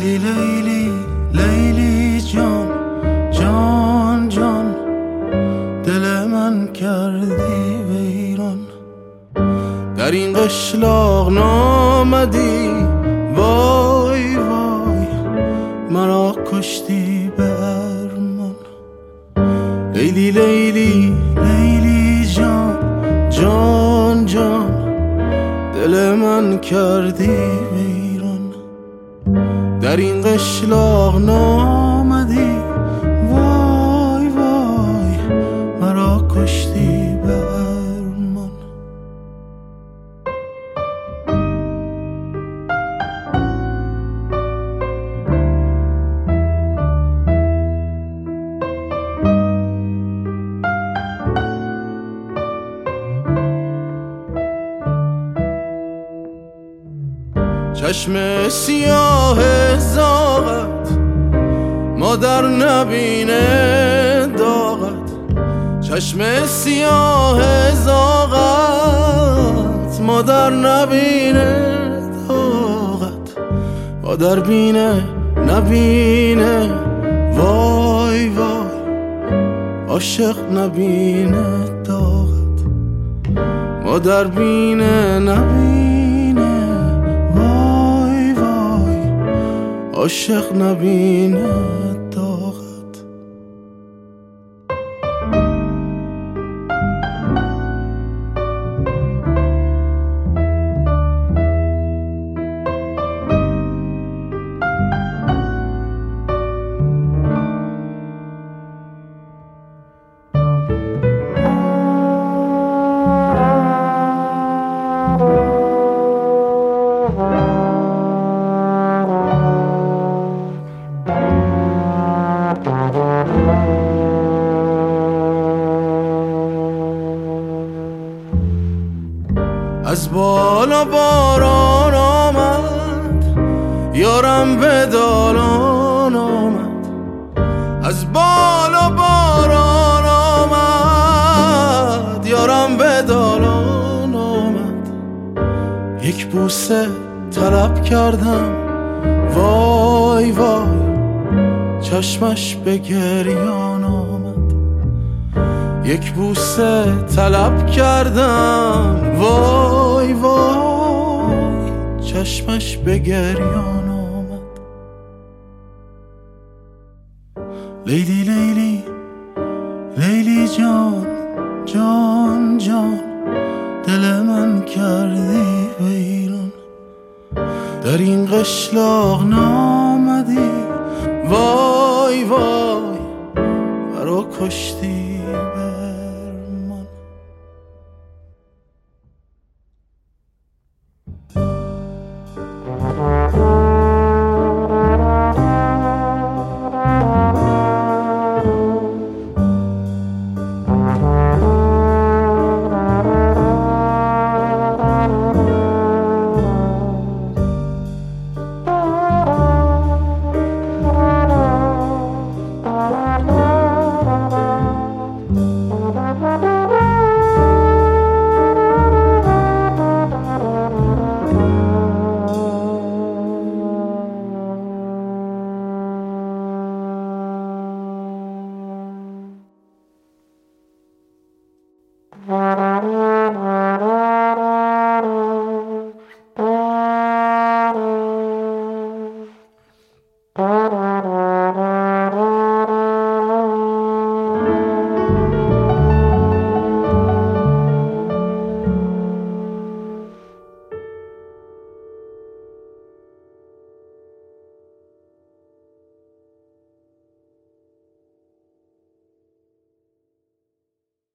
لیلی لیلی لیلی جان جان جان، دل من کردی ویران. در این قشلاق نامدی، وای وای مرا کشتی به ارمان. لیلی لیلی لیلی جان جان جان، دل من کردی ویران. در این قشلاق نامدی، وای وای مرا کشتی به ارمان. چشم سیاه زاغت مادر نبینه داغت. چشم سیاه زاغت مادر نبینه داغت. مادر بینه نبینه، وای وای عاشق نبینه داغت. مادر بینه نبینه، عاشق نبینه داغت. از بالا باران آمد، یارم به دالان آمد. از بالا باران آمد، یارم به دالان آمد. یک بوسه طلب کردم، وای وای چشمش به گریان آمد. یک بوسه طلب کردم، وای وای چشمش به گریان آمد. لیلی لیلی لیلی جان جان جان، دل من کردی ویران. در این قشلاق نامدی، وای وای مرا کشتی